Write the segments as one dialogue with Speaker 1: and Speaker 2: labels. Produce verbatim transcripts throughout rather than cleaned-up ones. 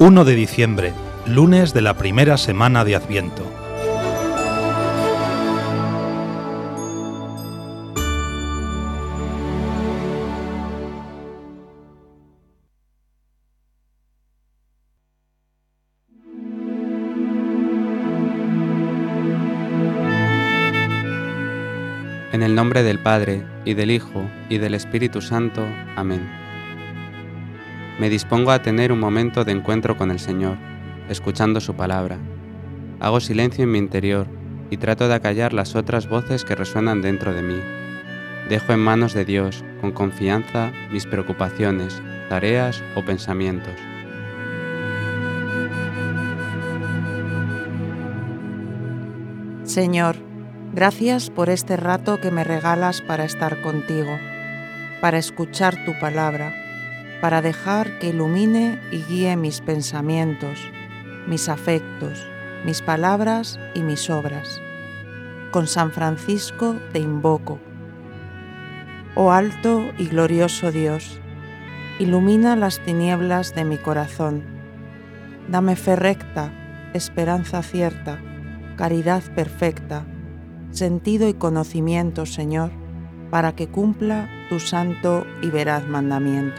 Speaker 1: primero de diciembre, lunes de la primera semana de Adviento.
Speaker 2: En el nombre del Padre, y del Hijo, y del Espíritu Santo. Amén. Me dispongo a tener un momento de encuentro con el Señor, escuchando su palabra. Hago silencio en mi interior y trato de acallar las otras voces que resuenan dentro de mí. Dejo en manos de Dios, con confianza, mis preocupaciones, tareas o pensamientos.
Speaker 3: Señor, gracias por este rato que me regalas para estar contigo, para escuchar tu palabra, para dejar que ilumine y guíe mis pensamientos, mis afectos, mis palabras y mis obras. Con San Francisco te invoco. Oh alto y glorioso Dios, ilumina las tinieblas de mi corazón. Dame fe recta, esperanza cierta, caridad perfecta, sentido y conocimiento, Señor, para que cumpla tu santo y veraz mandamiento.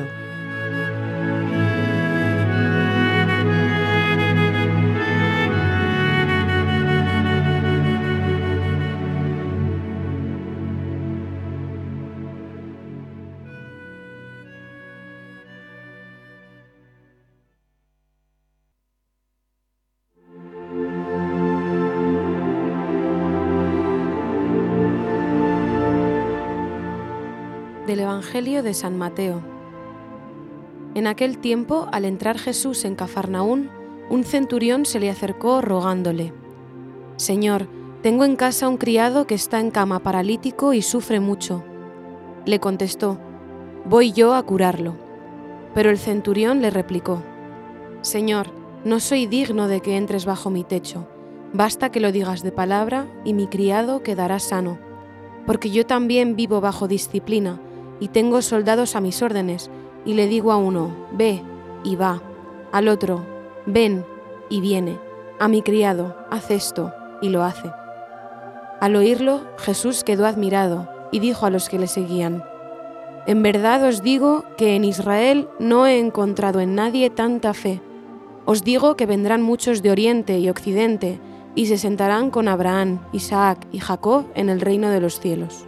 Speaker 4: Del Evangelio de San Mateo. En aquel tiempo, al entrar Jesús en Cafarnaún, un centurión se le acercó rogándole: «Señor, tengo en casa un criado que está en cama paralítico y sufre mucho». Le contestó: «Voy yo a curarlo». Pero el centurión le replicó: «Señor, no soy digno de que entres bajo mi techo. Basta que lo digas de palabra y mi criado quedará sano, porque yo también vivo bajo disciplina y tengo soldados a mis órdenes, y le digo a uno, ve, y va, al otro, ven, y viene, a mi criado, haz esto, y lo hace». Al oírlo, Jesús quedó admirado, y dijo a los que le seguían: «En verdad os digo que en Israel no he encontrado en nadie tanta fe. Os digo que vendrán muchos de Oriente y Occidente, y se sentarán con Abraham, Isaac y Jacob en el reino de los cielos».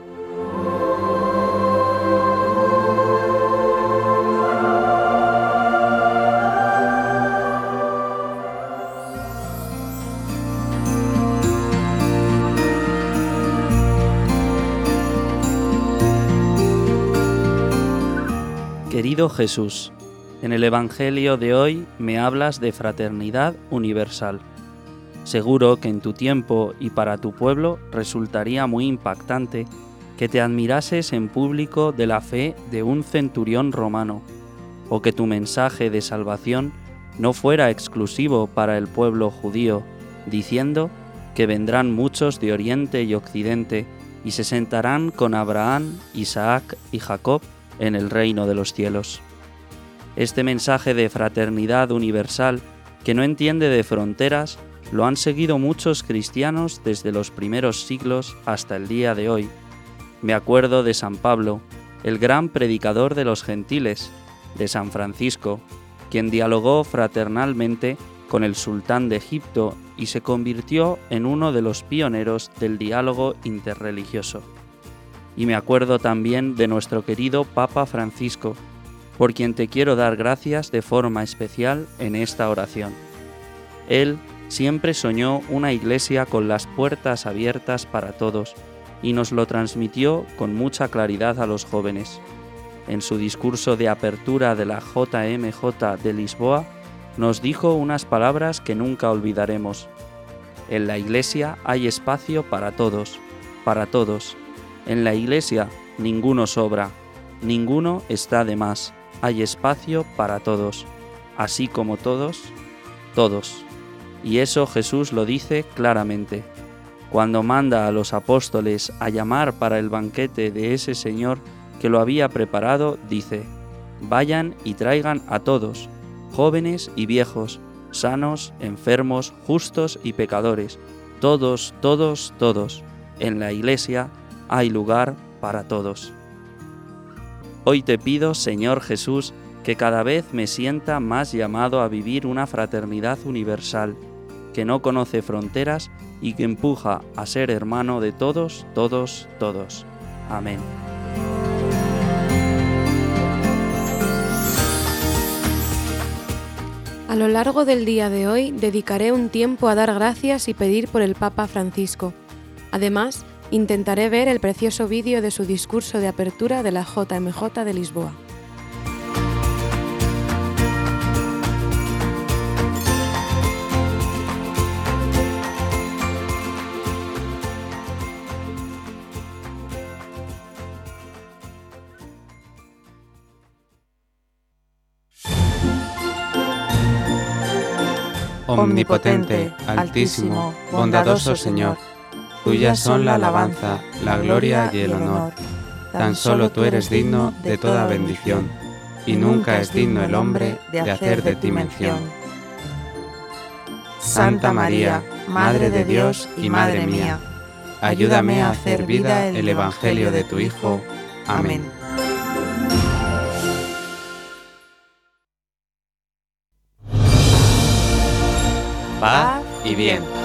Speaker 5: Querido Jesús, en el Evangelio de hoy me hablas de fraternidad universal. Seguro que en tu tiempo y para tu pueblo resultaría muy impactante que te admirases en público de la fe de un centurión romano, o que tu mensaje de salvación no fuera exclusivo para el pueblo judío, diciendo que vendrán muchos de Oriente y Occidente y se sentarán con Abraham, Isaac y Jacob en el reino de los cielos. Este mensaje de fraternidad universal, que no entiende de fronteras, lo han seguido muchos cristianos desde los primeros siglos hasta el día de hoy. Me acuerdo de San Pablo, el gran predicador de los gentiles, de San Francisco, quien dialogó fraternalmente con el sultán de Egipto y se convirtió en uno de los pioneros del diálogo interreligioso. Y me acuerdo también de nuestro querido Papa Francisco, por quien te quiero dar gracias de forma especial en esta oración. Él siempre soñó una iglesia con las puertas abiertas para todos y nos lo transmitió con mucha claridad a los jóvenes. En su discurso de apertura de la J M J de Lisboa, nos dijo unas palabras que nunca olvidaremos. En la iglesia hay espacio para todos, para todos. En la iglesia ninguno sobra, ninguno está de más, hay espacio para todos, así como todos, todos. Y eso Jesús lo dice claramente. Cuando manda a los apóstoles a llamar para el banquete de ese Señor que lo había preparado, dice: vayan y traigan a todos, jóvenes y viejos, sanos, enfermos, justos y pecadores, todos, todos, todos. En la Iglesia hay lugar para todos. Hoy te pido, Señor Jesús, que cada vez me sienta más llamado a vivir una fraternidad universal, que no conoce fronteras y que empuja a ser hermano de todos, todos, todos. Amén.
Speaker 4: A lo largo del día de hoy dedicaré un tiempo a dar gracias y pedir por el Papa Francisco. Además, intentaré ver el precioso vídeo de su discurso de apertura de la J M J de Lisboa.
Speaker 2: Omnipotente, Altísimo, bondadoso Señor, tuyas son la alabanza, la gloria y el honor. Tan solo tú eres digno de toda bendición, y nunca es digno el hombre de hacer de ti mención. Santa María, Madre de Dios y Madre mía, ayúdame a hacer vida el Evangelio de tu Hijo. Amén. Paz y bien.